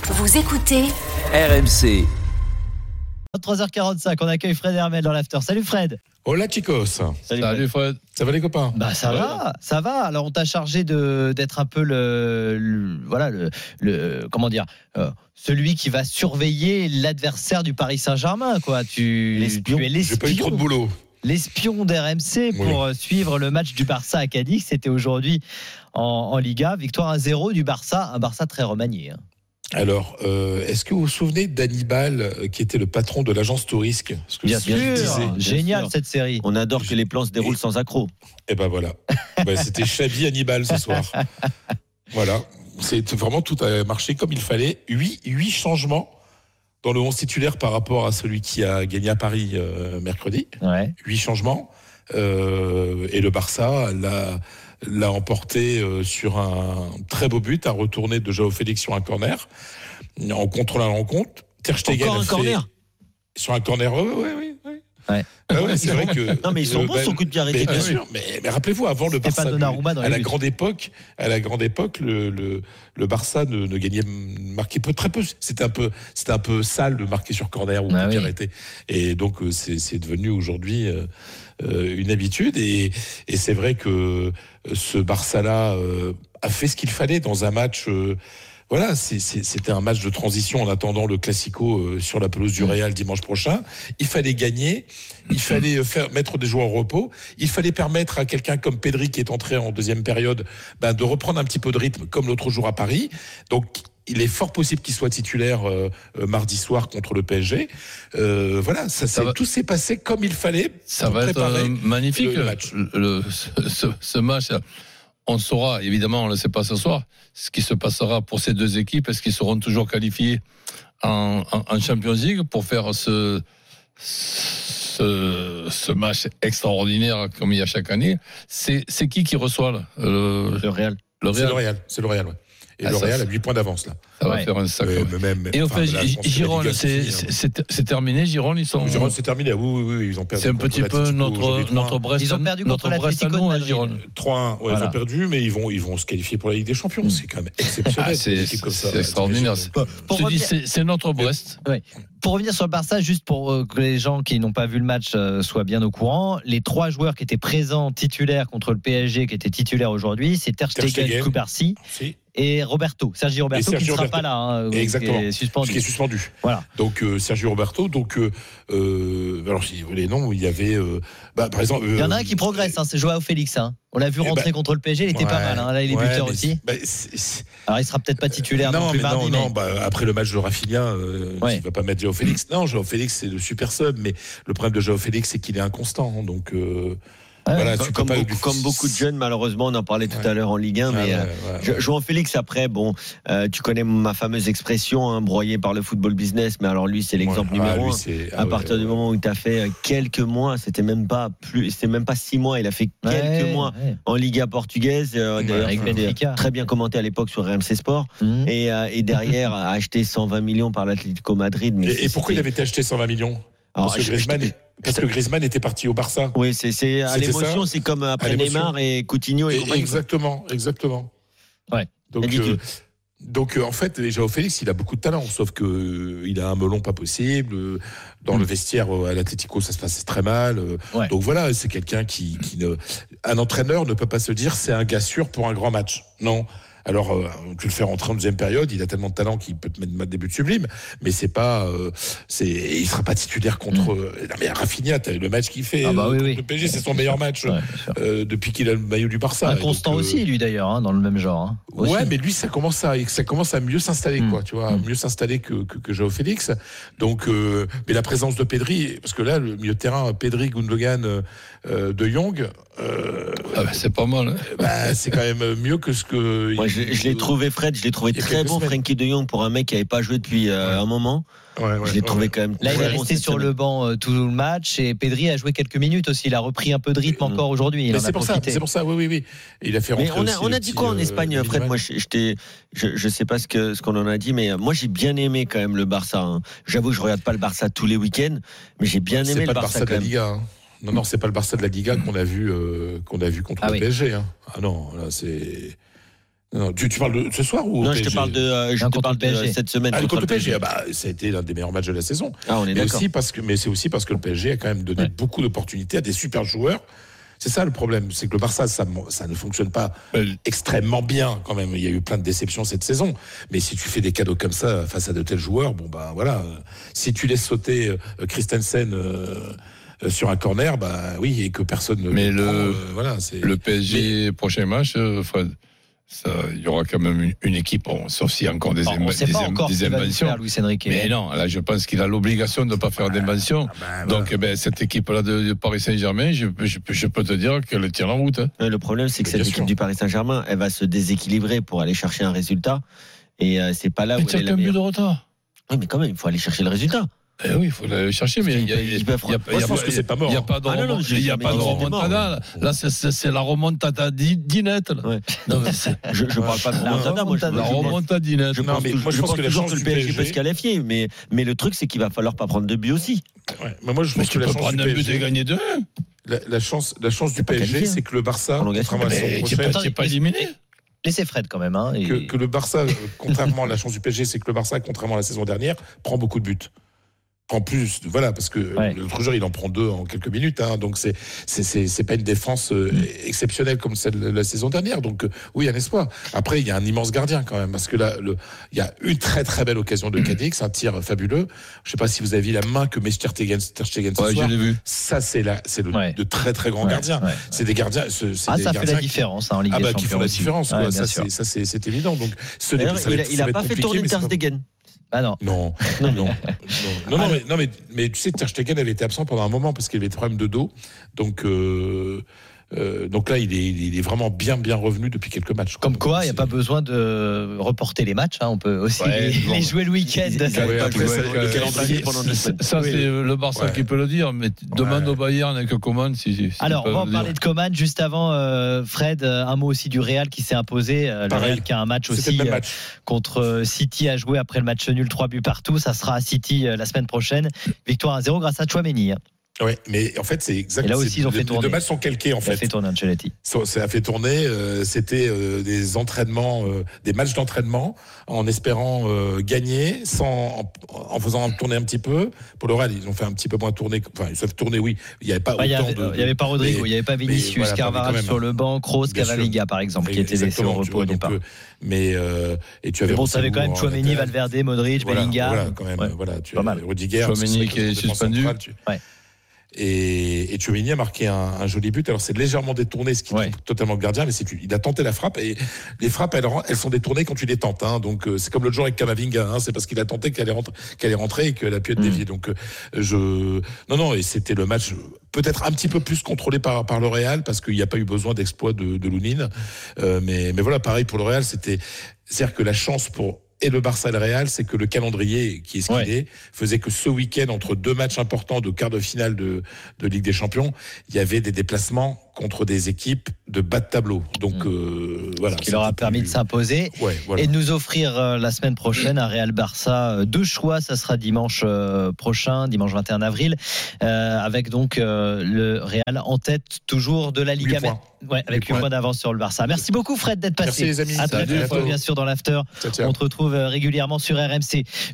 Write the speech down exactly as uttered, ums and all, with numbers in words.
Vous écoutez R M C. trois heures quarante-cinq, on accueille Fred Hermel dans l'after. Salut Fred. Hola chicos. Salut, Salut Fred. Ça va les copains? Bah ça ouais. va, ça va. Alors on t'a chargé de d'être un peu le, le voilà le, le comment dire euh, celui qui va surveiller l'adversaire du Paris Saint-Germain quoi. Tu, L'espion. tu es l'espion. J'ai pas eu trop de boulot. L'espion d'R M C pour oui. suivre le match du Barça à Cadix. C'était aujourd'hui en, en Liga. Victoire un zéro du Barça, un Barça très remanié. Hein. Alors, euh, est-ce que vous vous souvenez d'Hannibal, qui était le patron de l'agence Tourisque? Ce que Bien je sûr, disais. génial sûr. cette série. On adore que les plans se déroulent sans accroc. Et ben voilà. Ben, c'était Xavi Hannibal ce soir. Voilà. C'est vraiment tout a marché comme il fallait. Huit, huit changements dans le onze titulaire par rapport à celui qui a gagné à Paris euh, mercredi. Ouais. Huit changements. Euh, et le Barça l'a, l'a emporté euh, sur un très beau but, un retourné de João Félix sur un corner, en contrôlant la rencontre. Ter Stegen Encore un a fait, corner sur un corner, oui, oui, oui. oui. Ouais. Ah ouais, c'est vrai que. Non mais ils sont euh, bons ben, son coup de pied arrêté. Mais bien sûr, mais, mais rappelez-vous, avant le C'était Barça, pas Donnarumma dans à les la buts. grande époque, à la grande époque, le, le, le Barça ne, ne gagnait, marquait peu, très peu. C'était un peu, c'était un peu sale de marquer sur corner ou Ah coup de pied oui. arrêté. Et donc c'est, c'est devenu aujourd'hui euh, euh, une habitude. Et, et c'est vrai que ce Barça-là euh, a fait ce qu'il fallait dans un match. Euh, Voilà, c'est, c'est, c'était un match de transition en attendant le Classico euh, sur la pelouse du Real dimanche prochain. Il fallait gagner, il fallait faire mettre des joueurs au repos, il fallait permettre à quelqu'un comme Pedri qui est entré en deuxième période ben, de reprendre un petit peu de rythme comme l'autre jour à Paris. Donc il est fort possible qu'il soit titulaire euh, euh, mardi soir contre le P S G. Euh, voilà, ça, Ça c'est, va. tout s'est passé comme il fallait. Ça pour va être préparer euh, magnifique le, le match. le- le- ce, ce match. On saura, évidemment, on ne le sait pas ce soir, ce qui se passera pour ces deux équipes. Est-ce qu'ils seront toujours qualifiés en, en, en Champions League pour faire ce, ce, ce match extraordinaire comme il y a chaque année? C'est, c'est qui qui reçoit là le, Le Real. le C'est Real. le Real, c'est le Real, ouais. Et Ah, le ça, Real c'est- a huit points d'avance là. Ça va Ouais. faire un sacré. Euh, même, Et au enfin, fait, là, je pense que la Gironde, Liga, c'est, fini, hein. c'est, c'est, c'est terminé. Gironde, ils sont. Gironde, c'est terminé. Oui, oui, oui, ils ont perdu. C'est un contre petit peu l'Atlético notre, aujourd'hui, notre Brest. Ils ont perdu contre notre Brest à l'Atlético nous, de à Madrid. Gironde. trois un, ouais, Voilà. ils ont perdu, mais ils vont, ils vont se qualifier pour la Ligue des Champions. C'est quand même exceptionnel. Ah, c'est, une équipe comme ça. c'est extraordinaire. Donc, Pour Je te dis, revenir- c'est, c'est notre Brest. Pour revenir sur le Barça, juste pour euh, que les gens qui n'ont pas vu le match euh, soient bien au courant, les trois joueurs qui étaient présents titulaires contre le P S G, qui étaient titulaires aujourd'hui, c'est Ter Ter Stegen, Stegen. Cubarsí si, et Roberto, Sergi Roberto, Et Sergi qui ne sera Roberto. pas là, hein, Exactement. qui est suspendu. qui est suspendu. Voilà. Donc euh, Sergio Roberto. Donc euh, euh, alors si vous voulez les noms, il y avait, euh, bah, par exemple. Il y en a euh, un qui progresse, hein, c'est Joao Félix. Hein. On l'a vu Eh rentrer ben, contre le P S G, il était ouais, pas mal. Hein. Là, il est ouais, buteur mais aussi. c'est- bah, c'est- c'est- Alors, il sera peut-être pas titulaire non, non, plus mais mardi. non, mais... non, bah, après le match de Rafinha, euh, Ouais. il va pas mettre Joao Félix. Non, Joao Félix c'est le super sub, mais le problème de Joao Félix c'est qu'il est inconstant. hein, donc euh, Ouais, voilà, Comme, tu peux comme pas beaucoup, lui- comme beaucoup de jeunes, malheureusement, on en parlait tout Ouais. à l'heure en Ligue un, Ah, mais ouais, euh, ouais, Jo- ouais. João Félix, après, bon, euh, tu connais ma fameuse expression, hein, broyé par le football business, mais alors lui, c'est l'exemple Ouais, ah, numéro lui, un. c'est- ah, À ouais, partir ouais, du ouais. moment où tu as fait euh, quelques mois, c'était même pas plus, c'était même pas six mois, il a fait quelques Ouais, mois ouais. en Liga portugaise, euh, Ouais, d'ailleurs, avec c'était Benfica. très bien commenté à l'époque sur R M C Sport, Mhm. et, euh, et derrière a acheté cent vingt millions par l'Atlético Madrid. Mais Et, et pourquoi il c'était- avait été acheté cent vingt millions? Alors, Parce que je- Griezmann, je- parce que Griezmann était parti au Barça. Oui, c'est, c'est à C'était l'émotion, ça c'est comme après À l'émotion. Neymar et Coutinho et, Et- compagnie. exactement, exactement. Ouais. Donc, Ridicule. euh, donc euh, en fait, Joao Félix, il a beaucoup de talent, sauf que euh, il a un melon pas possible. euh, Dans Mm. le vestiaire euh, à l'Atlético, ça se passe très mal. euh, Ouais. Donc voilà, c'est quelqu'un qui, qui ne, un entraîneur ne peut pas se dire c'est un gars sûr pour un grand match. Non. Alors, euh, tu le fais rentrer en deuxième période, il a tellement de talent qu'il peut te mettre des buts sublimes, mais c'est pas, euh, c'est, il sera pas titulaire contre. euh, Non mais Rafinha, t'as vu le match qu'il fait Ah bah euh, oui, contre oui. le P S G, c'est son meilleur match Ouais, bien sûr. euh, depuis qu'il a le maillot du Barça. Et Inconstant donc, euh, aussi, lui d'ailleurs, hein, dans le même genre. Hein. Aussi. Ouais, mais lui, ça commence à, ça commence à mieux s'installer, Mm. quoi, tu vois, Mm. mieux s'installer que, que, que Joao Félix. Donc, euh, mais la présence de Pedri, parce que là, le milieu de terrain, Pedri, Gundogan, euh, euh, De Jong, euh, Ah ben, c'est pas mal. Hein. bah, c'est quand même mieux que ce que. Moi, je, je l'ai trouvé, Fred, je l'ai trouvé il y a très quelques bon, semaines. Frankie de Jong, pour un mec qui n'avait pas joué depuis euh, Ouais. un moment. Ouais, ouais, je l'ai ouais, trouvé ouais. quand même Là, il très est bon resté cette sur semaine. le banc euh, tout le match et Pedri a joué quelques minutes aussi. Il a repris un peu de rythme Mm. encore aujourd'hui. Il Mais en c'est a pour ça, profité. c'est pour ça, oui, oui, oui. Il a fait Mais rentrer on a, aussi on le a dit petit, quoi en euh, Espagne, Fred? Griezmann. Moi, je, je, t'ai- je, je sais pas ce que ce qu'on en a dit, mais moi, j'ai bien aimé quand même le Barça. hein. J'avoue, je regarde pas le Barça tous les week-ends, mais j'ai bien C'est aimé pas le le Barça, Barça de quand la même. Liga. hein. Non, non, c'est pas le Barça de la Liga qu'on a vu, euh, qu'on a vu contre Ah le oui. P S G. Hein. Ah non, là, c'est. Non, tu, tu parles de ce soir ou Non, au je P S G? te parle de, euh, je Un te contre parle le P S G. de cette semaine Ah, contre, contre le P S G, P S G. ah bah, ça a été l'un des meilleurs matchs de la saison. Ah, on est Mais d'accord. aussi parce que, mais c'est aussi parce que le P S G a quand même donné Ouais. beaucoup d'opportunités à des super joueurs. C'est ça le problème, c'est que le Barça, ça, ça ne fonctionne pas Ben, extrêmement bien quand même. Il y a eu plein de déceptions cette saison. Mais si tu fais des cadeaux comme ça face à de tels joueurs, bon bah voilà. Si tu laisses sauter euh, Christensen euh, euh, sur un corner, bah oui, et que personne ne Mais le, le- prend, euh, voilà, c'est Le P S G, prochain match, euh, Fred, ça, il y aura quand même une, une équipe, bon, sauf s'il y a encore des, Alors, on ne inv- sait des, pas inv- encore des ce qu'il va nous inventions. faire, Luis Enrique. Mais non, là, je pense qu'il a l'obligation de ne pas faire d'invention. Ah, bah, voilà. Donc, eh ben, cette équipe-là de, de Paris Saint-Germain, je, je, je peux te dire qu'elle tient la route. Hein. Ouais, Le problème, c'est que Mais cette bien équipe sûr. du Paris Saint-Germain, elle va se déséquilibrer pour aller chercher un résultat. Et euh, c'est pas là où Mais elle tu est as la qu'un but meilleure. de retard. Oui, mais quand même, il faut aller chercher le résultat. Eh oui, il faut aller chercher, mais il y a, il y a- Ils peuvent- il y a- Moi, je pense que c'est pas mort. Il n'y a pas de Ah non, non, remont- j'ai il y a jamais pas de dit que c'était remontada. Là, Là, c'est- c'est c'est la remontada di- dinette. là. Ouais. Non, mais c'est- Je, je parle pas de La remontada, moi, je, remontada. La je pense- remontada je Non, pense, mais tou- moi, je je pense pense que la toujours chance que le du P S G P S G peut se qualifier, mais, mais le truc, c'est qu'il va falloir pas prendre de but aussi. Ouais. Mais moi, je Mais pense tu que la peux chance prendre du un P S but et G, gagner deux. la, la chance, la chance du pas P S G, qualifié, c'est que le Barça, Prolongation. contrairement à la Mais saison tu prochaine, n'es pas éliminé. Laissez Fred quand même. Hein, et- que, que le Barça, euh, contrairement à la chance du P S G, c'est que le Barça, contrairement à la saison dernière, prend beaucoup de buts. En plus, voilà, parce que Ouais. l'autre joueur, il en prend deux en quelques minutes, hein, donc c'est c'est c'est c'est pas une défense euh, exceptionnelle comme celle de la saison dernière. Donc euh, oui, un espoir. Après, il y a un immense gardien quand même, parce que là, le, il y a une très très belle occasion de Cadix, un tir fabuleux. Je sais pas si vous avez vu la main que met Ter Stegen Ter Stegen ce Ouais, je soir. l'ai vu. Ça, c'est là, c'est le Ouais. de très très grands Ouais, gardiens. ouais. C'est des gardiens. ce- c'est Ah, des ça fait la gardiens qui- différence hein, en Ligue Ah des bah Champions. qui font la aussi. différence. Ouais, Quoi. bien Ça, sûr. c'est, ça c'est, c'est évident. Donc, ce n'est- D'ailleurs, ça va il, a, être- il ça a va pas être fait compliqué, tourner mais Ter c'est pas- Stegen. Ah non. Non, non, non, non, non, non, mais, non, mais, mais tu sais, Ter Stegen, elle était absent pendant un moment parce qu'il avait des problèmes de dos. Donc, euh, euh, donc là, il est, il est vraiment bien, bien revenu depuis quelques matchs. Comme quoi, il n'y a C'est- pas besoin de reporter les matchs. Hein, on peut aussi Ouais, les, bon. les jouer le week-end. Ils- ils avaient Ouais, pas après, joué ça- le le calendrier pendant deux semaines. Ça, c'est le Barça Ouais. qui peut le dire, mais demande Ouais. au Bayern avec commande si. si Alors, ils on va en peuvent parler le de Coman juste avant. euh, Fred, euh, un mot aussi du Real qui s'est imposé. Euh, le Pareil. Real qui a un match C'était aussi le même euh, match. contre euh, City à jouer après le match nul, trois buts partout. Ça sera à City euh, la semaine prochaine. Victoire à zéro grâce à Tchouaméni. Hein. Ouais, mais en fait, c'est exactement. Et là aussi, ils ont fait les, tourner. les deux matchs sont calqués, en Ça a fait. fait tourner Ancelotti. Ça, ça a fait tourner. euh, c'était euh, des entraînements, euh, des matchs d'entraînement, en espérant euh, gagner, sans, en, en faisant tourner un petit peu. Pour le Real, ils ont fait un petit peu moins tourner. Enfin, ils ont fait tourner, oui. Il n'y avait pas Bah, Il n'y autant avait, de. il y avait pas Rodrigo, mais- il n'y avait pas Vinicius, voilà, Carvajal quand même. sur le banc, Kroos, Bien sûr. Camavinga par exemple, qui étaient laissés au Exactement, tu repos vois, au donc, départ. euh, mais euh, et tu avais. Mais bon, tu avais quand même Rosselló en Tchouaméni, latéral. Valverde, Modric, Voilà, Bellingham. voilà, quand même. Ouais. Voilà, tu Pas as mal. Rudiger, Tchouaméni c'est vrai qui que est c'est défense suspendu. centrale, tu- Ouais. Et, et Tchouaméni a marqué un, un joli but. Alors c'est légèrement détourné, ce qui Ouais. est totalement le gardien, mais c'est il a tenté la frappe et les frappes elles, elles sont détournées quand tu les tentes. Hein, donc euh, c'est comme le jour avec Camavinga, hein, c'est parce qu'il a tenté qu'elle est rentrée, qu'elle est rentrée et qu'elle a pu être Mm. déviée. Donc euh, je non non et c'était le match peut-être un petit peu plus contrôlé par par le Real parce qu'il n'y a pas eu besoin d'exploit de, de Lounine. Euh, mais mais voilà pareil pour le Real, c'était c'est-à-dire que la chance pour et le Barça et le Real, c'est que le calendrier qui est ce qu'il Ouais. est faisait que ce week-end, entre deux matchs importants de quart de finale de, de Ligue des Champions, il y avait des déplacements contre des équipes de bas de tableau. Donc Mmh. euh, voilà. Ce qui leur a c'était permis plus- de s'imposer. Ouais, voilà. Et de nous offrir euh, la semaine prochaine un Real Barça euh, deux choix, ça sera dimanche euh, prochain, dimanche vingt et un avril, euh, avec donc euh, le Real en tête toujours de la Liga. Huit points. Ouais, avec Huit huit points. points d'avance sur le Barça. Merci beaucoup Fred d'être passé. Merci les amis. À très Salut, bientôt, Fred. bien sûr dans l'after. Ciao, ciao. On te retrouve euh, régulièrement sur R M C.